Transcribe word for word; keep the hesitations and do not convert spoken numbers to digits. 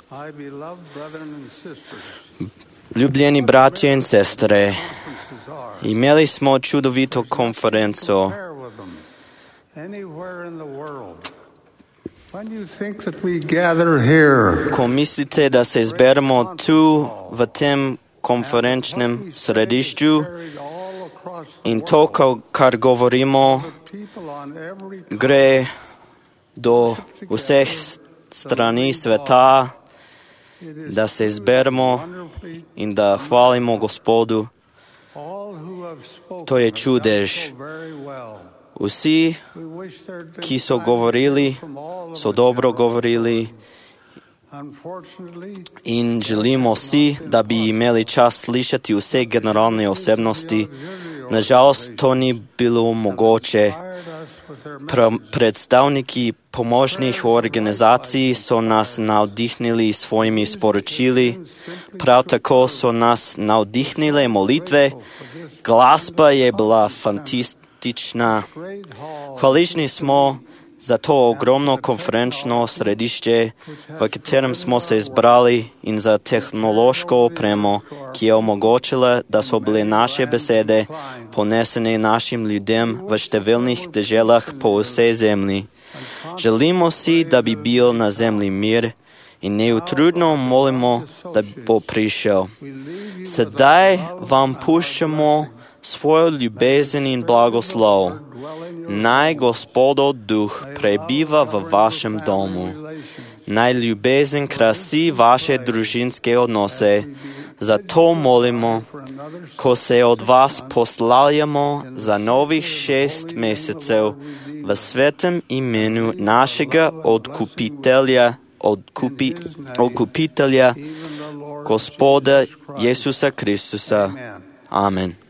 Ljubljeni braće i sestre, imeli smo čudovitu konferencu. Ko mislite da se zberemo tu v tem konferenčnem središču in to, kar govorimo, gre do vseh strani sveta, da se zberemo in da hvalimo Gospodu. To je čudež. Vsi, ki so govorili, so dobro govorili in želimo si, da bi imeli čas slišati vse generalne osebnosti. Nažalost, to ni bilo mogoče. Predstavniki pomožnih organizacij so nas navdihnili svojimi sporočili, prav tako so nas navdihnile molitve, glasba je bila fantastična. Hvaležni smo za to ogromno konferenčno središče, v katerem smo se zbrali, in za tehnološko opremo, ki je omogočila, da so bile naše besede ponesene našim ljudem v številnih deželah po vsej zemlji. Želimo si, da bi bil na zemlji mir in neutrudno molimo, da bo prišel. Sedaj vam puščamo svojo ljubezen in blagoslov. Naj Gospodov duh prebiva v vašem domu. Naj ljubezen krasi vaše družinske odnose. Zato molimo, ko se od vas poslavljamo za novih šest mesecev v svetem imenu našega odkupitelja, odkupi, odkupitelja, Gospoda Jesusa Kristusa. Amen.